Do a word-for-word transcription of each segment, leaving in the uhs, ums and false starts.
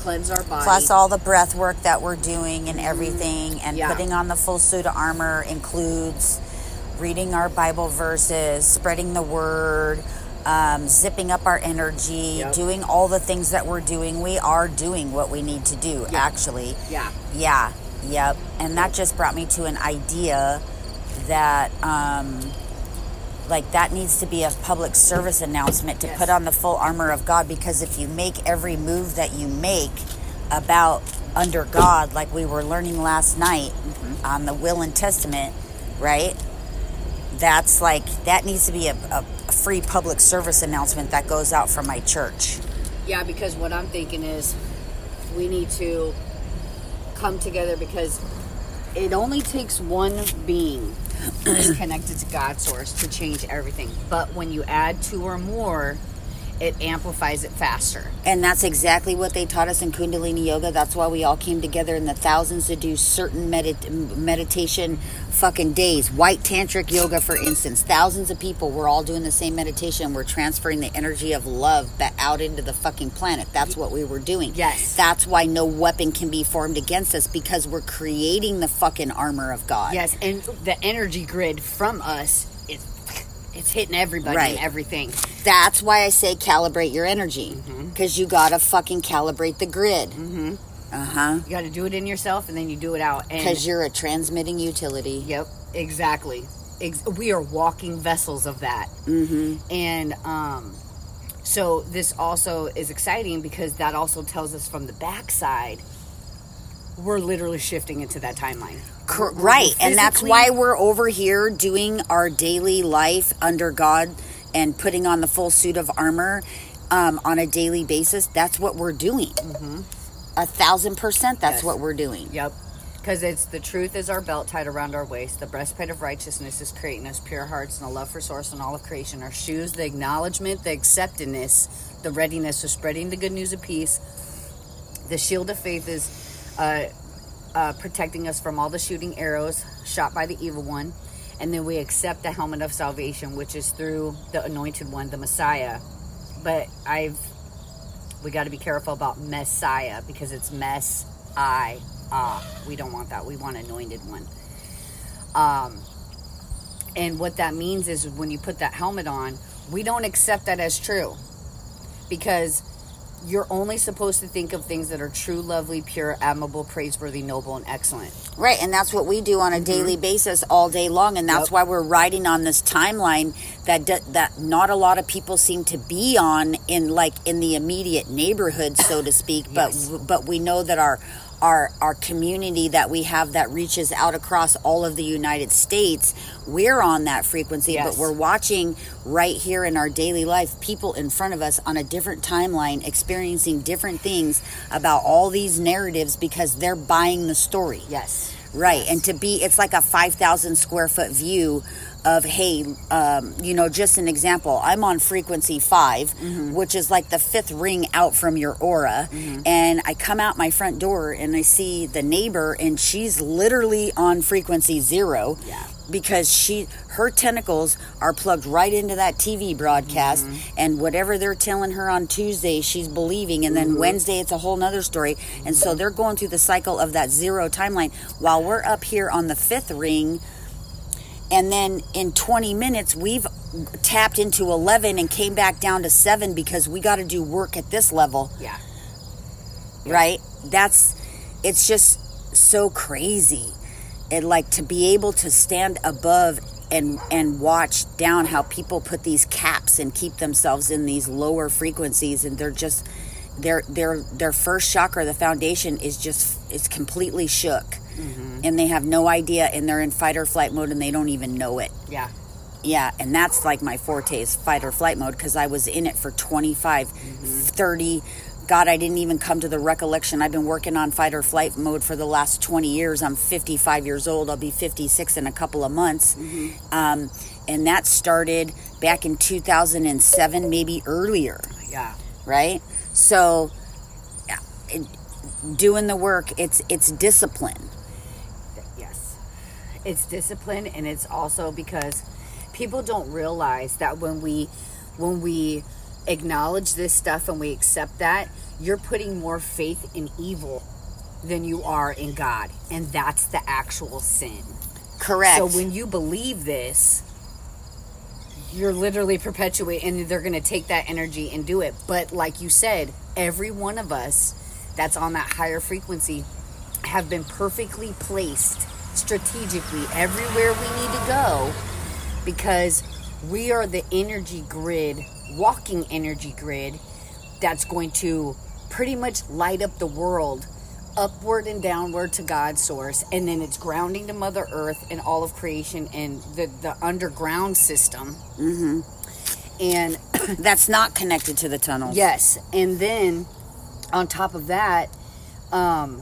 cleanse our body. Plus all the breath work that we're doing and everything. And yeah. putting on the full suit of armor includes reading our Bible verses, spreading the word, um, zipping up our energy, yep. doing all the things that we're doing. We are doing what we need to do, yeah. actually. Yeah. Yeah. Yep. And that just brought me to an idea that... Um, like that needs to be a public service announcement to yes. put on the full armor of God, because if you make every move that you make about under God, like we were learning last night mm-hmm. on the Will and Testament, right? That's like, that needs to be a, a, a free public service announcement that goes out from my church. Yeah, because what I'm thinking is we need to come together, because it only takes one being who's connected to God's source to change everything. But when you add two or more, it amplifies it faster. And that's exactly what they taught us in Kundalini Yoga. That's why we all came together in the thousands to do certain medit- meditation fucking days. White Tantric Yoga, for instance. Thousands of people were all doing the same meditation. We're transferring the energy of love back out into the fucking planet. That's what we were doing. Yes. That's why no weapon can be formed against us, because we're creating the fucking armor of God. Yes, and the energy grid from us is... it's hitting everybody right. and everything. That's why I say calibrate your energy. Because mm-hmm. you got to fucking calibrate the grid. Mm-hmm. Uh-huh. You got to do it in yourself, and then you do it out. Because you're a transmitting utility. Yep, exactly. Ex- we are walking vessels of that. Mm-hmm. And um, so this also is exciting, because that also tells us from the backside, we're literally shifting into that timeline. Cor- right, and that's why we're over here doing our daily life under God and putting on the full suit of armor um, on a daily basis. That's what we're doing. Mm-hmm. A thousand percent that's yes. what we're doing. Yep, because it's the truth is our belt tied around our waist. The breastplate of righteousness is creating us pure hearts and a love for source and all of creation. Our shoes, the acknowledgement, the acceptedness, the readiness for spreading the good news of peace. The shield of faith is... Uh, Uh, protecting us from all the shooting arrows shot by the evil one. And then we accept the helmet of salvation, which is through the anointed one, the Messiah. But I've we got to be careful about Messiah, because it's mess I ah we don't want that. We want anointed one. Um and what that means is when you put that helmet on, we don't accept that as true, because you're only supposed to think of things that are true, lovely, pure, admirable, praiseworthy, noble, and excellent. Right, and that's what we do on a mm-hmm. daily basis all day long, and that's yep. why we're riding on this timeline that d- that not a lot of people seem to be on in like in the immediate neighborhood, so to speak. Yes. But but we know that our our our community that we have that reaches out across all of the United States, we're on that frequency. Yes. But we're watching right here in our daily life people in front of us on a different timeline experiencing different things about all these narratives, because they're buying the story. Yes. Right. Yes. And to be, it's like a five thousand square foot view of, hey, um, you know, just an example. I'm on frequency five, mm-hmm. which is like the fifth ring out from your aura. Mm-hmm. And I come out my front door and I see the neighbor, and she's literally on frequency zero. Yeah. Because she, her tentacles are plugged right into that T V broadcast, mm-hmm. and whatever they're telling her on Tuesday, she's believing, and then mm-hmm. Wednesday it's a whole nother story. Mm-hmm. And so they're going through the cycle of that zero timeline while we're up here on the fifth ring. And then in twenty minutes, we've tapped into eleven and came back down to seven, because we got to do work at this level. Yeah. Right? That's, it's just so crazy. And like to be able to stand above and and watch down how people put these caps and keep themselves in these lower frequencies, and they're just their their their first chakra, the foundation, is just it's completely shook, mm-hmm. and they have no idea, and they're in fight or flight mode, and they don't even know it. Yeah. Yeah, and that's like my forte is fight or flight mode, because I was in it for twenty-five, mm-hmm. thirty. God, I didn't even come to the recollection. I've been working on fight or flight mode for the last twenty years. I'm fifty-five years old. I'll be fifty-six in a couple of months. Mm-hmm. Um, and that started back in two thousand seven, maybe earlier. Yeah. Right? So, it, doing the work, it's it's discipline. Yes. It's discipline, and it's also because people don't realize that when we when we acknowledge this stuff and we accept that, you're putting more faith in evil than you are in God. And that's the actual sin. Correct. So when you believe this, you're literally perpetuating, and they're going to take that energy and do it. But like you said, every one of us that's on that higher frequency have been perfectly placed strategically everywhere we need to go, because we are the energy grid, walking energy grid, that's going to pretty much light up the world upward and downward to God's source, and then it's grounding to Mother Earth and all of creation and the, the underground system. Mm-hmm. And that's not connected to the tunnels. Yes. And then on top of that, um,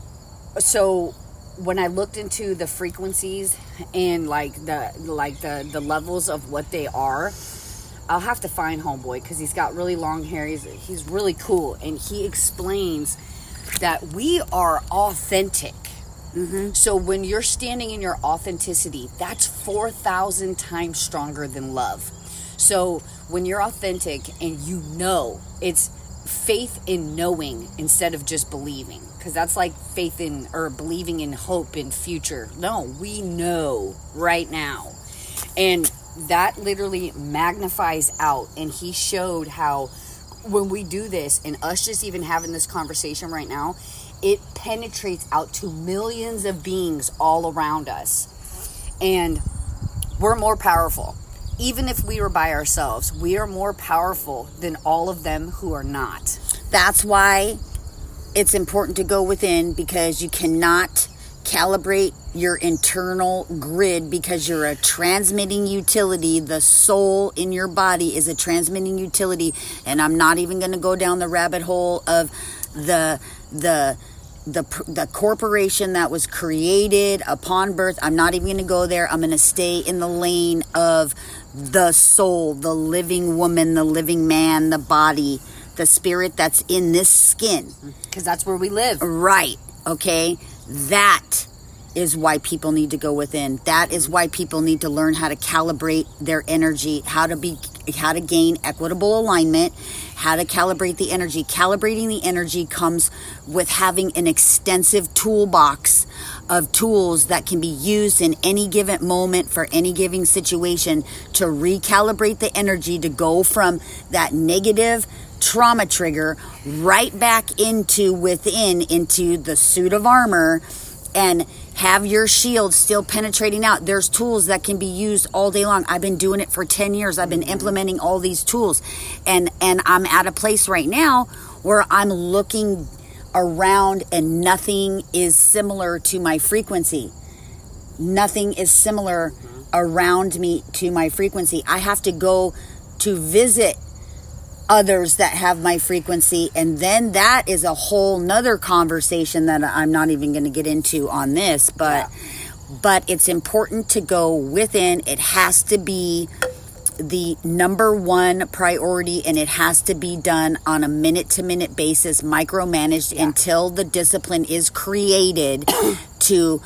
so when I looked into the frequencies and like the like the, the levels of what they are, I'll have to find Homeboy because he's got really long hair. He's, he's really cool. And he explains that we are authentic. Mm-hmm. So when you're standing in your authenticity, that's four thousand times stronger than love. So when you're authentic and you know, it's faith in knowing instead of just believing. Because that's like faith in, or believing in hope in future. No, we know right now. And that literally magnifies out. And he showed how when we do this, and us just even having this conversation right now, it penetrates out to millions of beings all around us. And we're more powerful. Even if we were by ourselves, we are more powerful than all of them who are not. That's why it's important to go within, because you cannot calibrate your internal grid, because you're a transmitting utility. The soul in your body is a transmitting utility. And I'm not even going to go down the rabbit hole of the the the the corporation that was created upon birth. I'm not even going to go there. I'm going to stay in the lane of the soul, the living woman, the living man, the body, the spirit that's in this skin. Because that's where we live. Right. Okay. That is why people need to go within. That is why people need to learn how to calibrate their energy, how to be, how to gain equitable alignment, how to calibrate the energy. Calibrating the energy comes with having an extensive toolbox of tools that can be used in any given moment for any given situation to recalibrate the energy, to go from that negative trauma trigger right back into within, into the suit of armor, and have your shield still penetrating out. There's tools that can be used all day long. I've been doing it for ten years. I've been implementing all these tools. And, and I'm at a place right now where I'm looking around and nothing is similar to my frequency. Nothing is similar around me to my frequency. I have to go to visit others that have my frequency, and then that is a whole nother conversation that I'm not even going to get into on this, but yeah. but it's important to go within. It has to be the number one priority, and it has to be done on a minute to minute basis, micromanaged, yeah. until the discipline is created to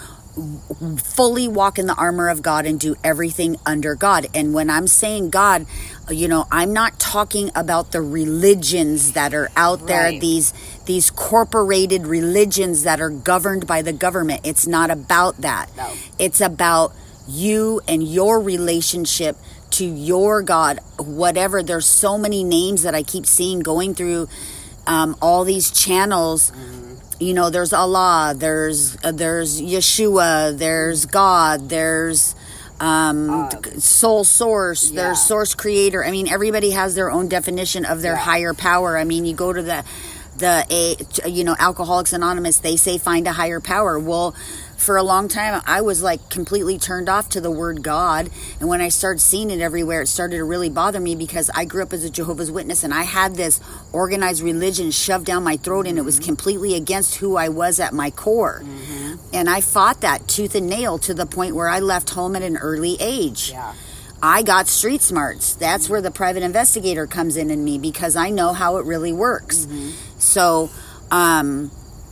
fully walk in the armor of God and do everything under God. And when I'm saying God, you know, I'm not talking about the religions that are out there, right. these these corporated religions that are governed by the government. It's not about that. No. It's about you and your relationship to your God, whatever. There's so many names that I keep seeing going through um, all these channels. Mm. You know, there's Allah, there's uh, there's Yeshua, there's God, there's um, uh, soul source, yeah. there's source creator. I mean, everybody has their own definition of their yeah. higher power. I mean, you go to the, the a, you know, Alcoholics Anonymous, they say find a higher power. Well, for a long time, I was like completely turned off to the word God. And when I started seeing it everywhere, it started to really bother me, because I grew up as a Jehovah's Witness and I had this organized religion shoved down my throat, and it was completely against who I was at my core. Mm-hmm. And I fought that tooth and nail to the point where I left home at an early age. Yeah. I got street smarts. That's mm-hmm. where the private investigator comes in in me, because I know how it really works. Mm-hmm. So, um...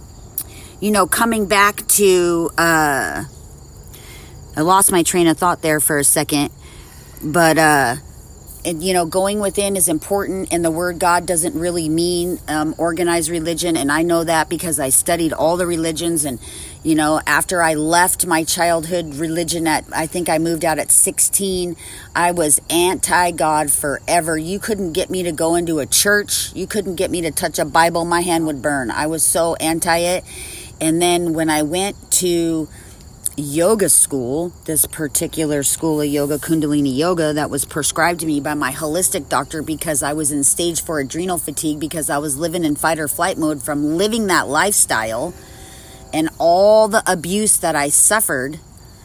you know, coming back to, uh, I lost my train of thought there for a second, but, uh, and, you know, going within is important, and the word God doesn't really mean um, organized religion, and I know that because I studied all the religions, and, you know, after I left my childhood religion at, I think I moved out at sixteen, I was anti-God forever. You couldn't get me to go into a church. You couldn't get me to touch a Bible. My hand would burn. I was so anti it. And then when I went to yoga school, this particular school of yoga, Kundalini Yoga, that was prescribed to me by my holistic doctor because I was in stage four adrenal fatigue because I was living in fight or flight mode from living that lifestyle and all the abuse that I suffered.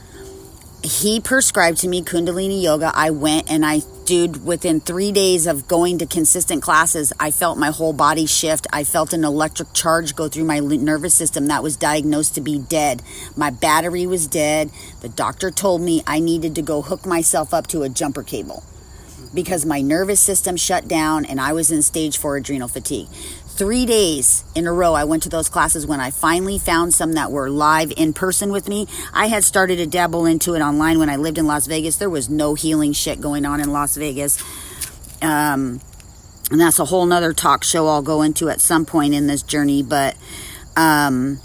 He prescribed to me Kundalini Yoga. I went and I, dude, within three days of going to consistent classes, I felt my whole body shift. I felt an electric charge go through my nervous system that was diagnosed to be dead. My battery was dead. The doctor told me I needed to go hook myself up to a jumper cable because my nervous system shut down and I was in stage four adrenal fatigue. Three days in a row, I went to those classes. When I finally found some that were live in person with me, I had started to dabble into it online when I lived in Las Vegas. There was no healing shit going on in Las Vegas. Um, and that's a whole nother talk show I'll go into at some point in this journey. But um,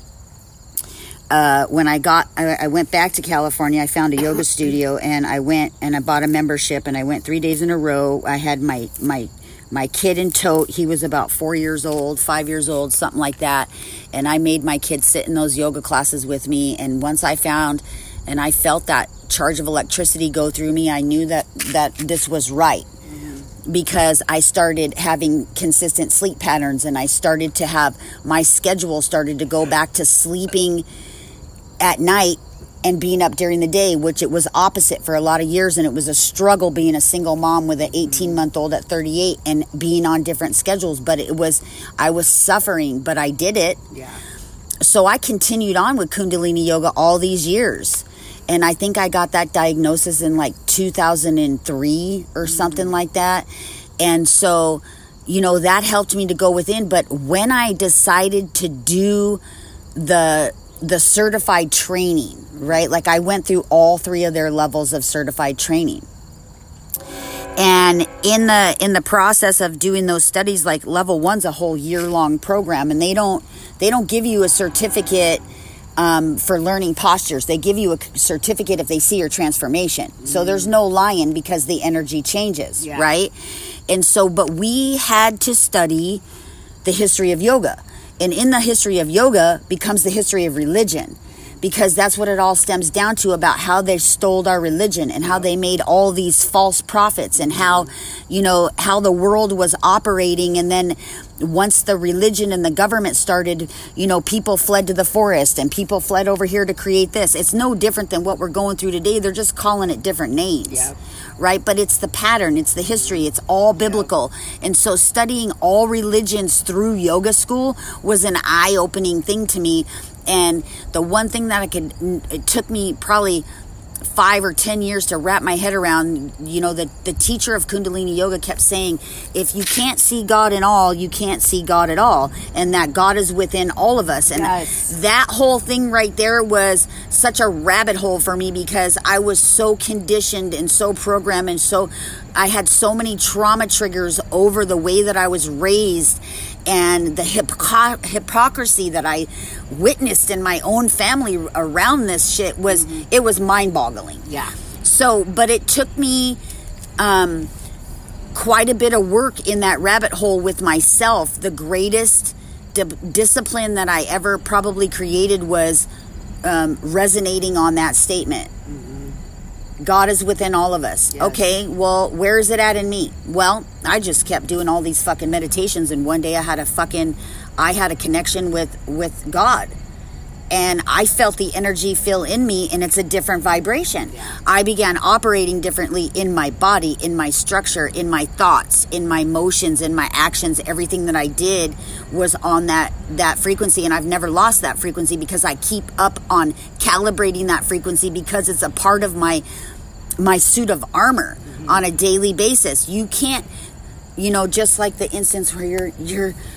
uh, when I got, I, I went back to California, I found a yoga studio and I went and I bought a membership and I went three days in a row. I had my, my, My kid in tote. He was about four years old, five years old, something like that. And I made my kid sit in those yoga classes with me. And once I found and I felt that charge of electricity go through me, I knew that, that this was right. Mm-hmm. Because I started having consistent sleep patterns and I started to have, my schedule started to go back to sleeping at night and being up during the day, which it was opposite for a lot of years. And it was a struggle being a single mom with an eighteen month old at thirty-eight and being on different schedules. But it was, I was suffering, but I did it. Yeah. So I continued on with Kundalini Yoga all these years. And I think I got that diagnosis in like two thousand three or mm-hmm. something like that. And so, you know, that helped me to go within. But when I decided to do the, the certified training, right? Like I went through all three of their levels of certified training. And in the in the process of doing those studies, like level one's a whole year long program, and they don't they don't give you a certificate um, for learning postures. They give you a certificate if they see your transformation. Mm-hmm. So there's no lying because the energy changes, yeah. right? And so, but we had to study the history of yoga. And in the history of yoga becomes the history of religion. Because that's what it all stems down to, about how they stole our religion and how they made all these false prophets and how, you know, how the world was operating. And then once the religion and the government started, you know, people fled to the forest and people fled over here to create this. It's no different than what we're going through today. They're just calling it different names. Yeah. Right? But it's the pattern, it's the history, it's all biblical. Yeah. And so studying all religions through yoga school was an eye-opening thing to me. And the one thing that I could, it took me probably five or ten years to wrap my head around, you know, the, the teacher of Kundalini Yoga kept saying, if you can't see God in all, you can't see God at all. And that God is within all of us. And yes. that whole thing right there was such a rabbit hole for me, because I was so conditioned and so programmed, and so I had so many trauma triggers over the way that I was raised. And the hypocr- hypocrisy that I witnessed in my own family around this shit was, mm-hmm. it was mind-boggling. Yeah. So, but it took me um, quite a bit of work in that rabbit hole with myself. The greatest di- discipline that I ever probably created was um, resonating on that statement. Mm-hmm. God is within all of us. Yes. Okay, well, where is it at in me? Well, I just kept doing all these fucking meditations, and one day I had a fucking, I had a connection with, with God. And I felt the energy fill in me, and it's a different vibration. Yeah. I began operating differently in my body, in my structure, in my thoughts, in my emotions, in my actions. Everything that I did was on that, that frequency, and I've never lost that frequency, because I keep up on calibrating that frequency, because it's a part of my my suit of armor mm-hmm. on a daily basis. You can't, you know, just like the instance where you're you're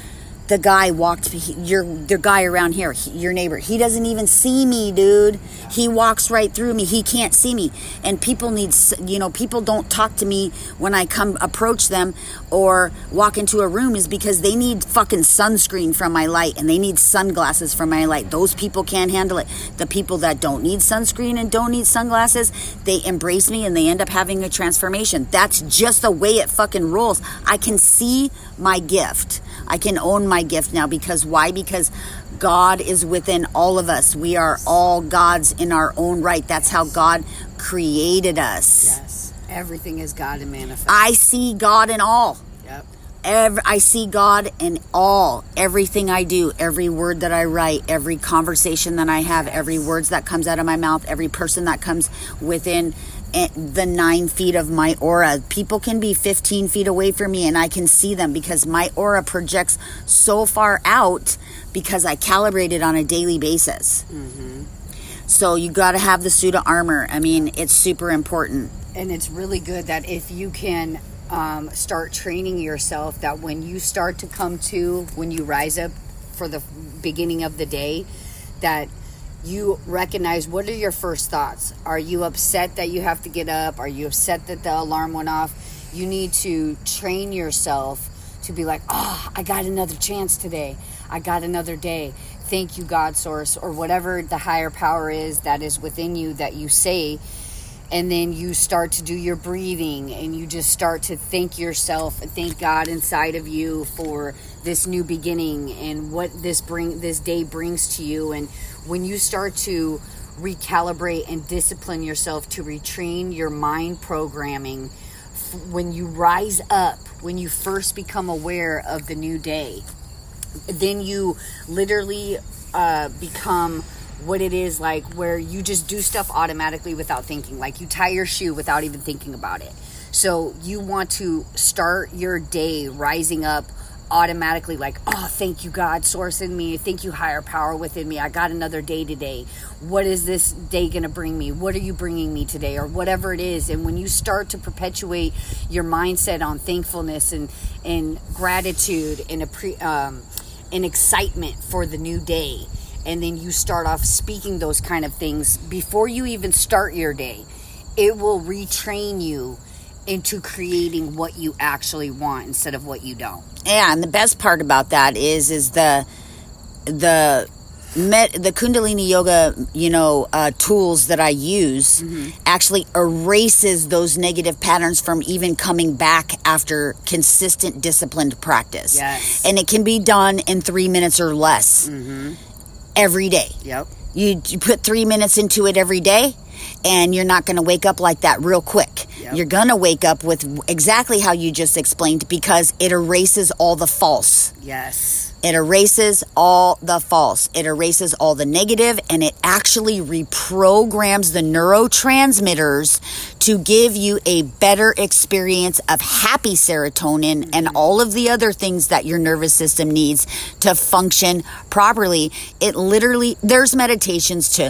the guy walked, he, your the guy around here, he, your neighbor, he doesn't even see me, dude. He walks right through me. He can't see me. And people need, you know, people don't talk to me when I come approach them or walk into a room is because they need fucking sunscreen from my light and they need sunglasses from my light. Those people can't handle it. The people that don't need sunscreen and don't need sunglasses, they embrace me and they end up having a transformation. That's just the way it fucking rolls. I can see my gift. I can own my gift now because why? Because God is within all of us. We are all gods in our own right. That's how God created us. Yes. Everything is God and manifest. I see God in all. Yep. Every, I see God in all. Everything I do, every word that I write, every conversation that I have, yes. every words that comes out of my mouth, every person that comes within the nine feet of my aura. People can be fifteen feet away from me and I can see them because my aura projects so far out because I calibrate it on a daily basis. Mm-hmm. So you got to have the suit of armor. I mean, it's super important. And it's really good that if you can um, start training yourself, that when you start to come to, when you rise up for the beginning of the day, that you recognize what are your first thoughts. Are you upset that you have to get up? Are you upset that the alarm went off? You need to train yourself to be like, oh, I got another chance today. I got another day. Thank you, God source, or whatever the higher power is that is within you that you say. And then you start to do your breathing and you just start to thank yourself and thank God inside of you for this new beginning and what this bring this day brings to you. And when you start to recalibrate and discipline yourself to retrain your mind programming, when you rise up, when you first become aware of the new day, then you literally uh, become what it is like where you just do stuff automatically without thinking. Like you tie your shoe without even thinking about it. So you want to start your day rising up automatically like, oh, thank you, God, source in me. Thank you, higher power within me. I got another day today. What is this day going to bring me? What are you bringing me today? Or whatever it is. And when you start to perpetuate your mindset on thankfulness and, and gratitude and, a pre, um, and excitement for the new day, and then you start off speaking those kind of things before you even start your day, it will retrain you into creating what you actually want instead of what you don't. Yeah, and the best part about that is is the the met the Kundalini yoga, you know, uh, tools that I use mm-hmm. actually erases those negative patterns from even coming back after consistent, disciplined practice. Yes, and it can be done in three minutes or less. Mm-hmm. Every day. Yep. You, you put three minutes into it every day, and you're not going to wake up like that real quick. Yep. You're going to wake up with exactly how you just explained because it erases all the false. Yes. It erases all the false. It erases all the negative, and it actually reprograms the neurotransmitters to give you a better experience of happy serotonin mm-hmm. and all of the other things that your nervous system needs to function properly. It literally, there's meditations to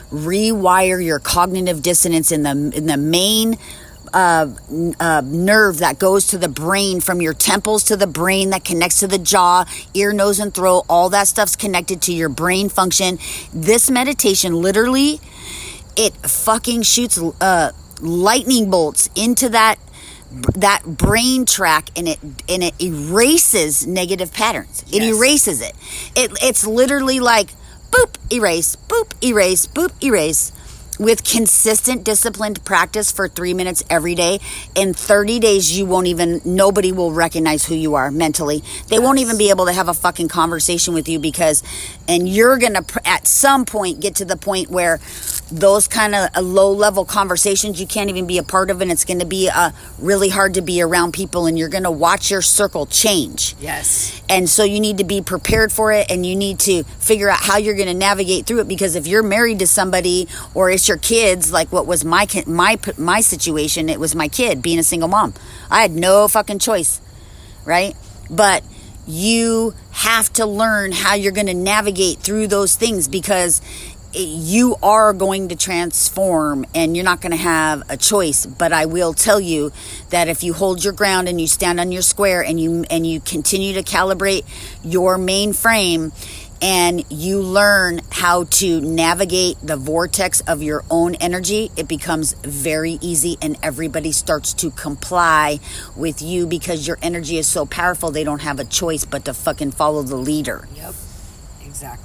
rewire your cognitive dissonance in the in the main Uh, uh, nerve that goes to the brain, from your temples to the brain that connects to the jaw, ear, nose, and throat. All that stuff's connected to your brain function. This meditation, literally, it fucking shoots uh, lightning bolts into that that brain track, and it and it erases negative patterns. It yes. erases it. It it's literally like boop, erase, boop, erase, boop, erase. With consistent, disciplined practice for three minutes every day, in thirty days, you won't even, nobody will recognize who you are mentally. They yes. won't even be able to have a fucking conversation with you because, and you're going to, at some point, get to the point where those kind of low-level conversations you can't even be a part of, and it's going to be uh, really hard to be around people, and you're going to watch your circle change. Yes. And so you need to be prepared for it, and you need to figure out how you're going to navigate through it, because if you're married to somebody, or it's your kids, like what was my my my situation, it was my kid being a single mom. I had no fucking choice, right? But you have to learn how you're going to navigate through those things, because you are going to transform, and you're not going to have a choice. But I will tell you that if you hold your ground and you stand on your square and you and you continue to calibrate your mainframe, and you learn how to navigate the vortex of your own energy, it becomes very easy, and everybody starts to comply with you because your energy is so powerful. They don't have a choice but to fucking follow the leader. Yep, exactly.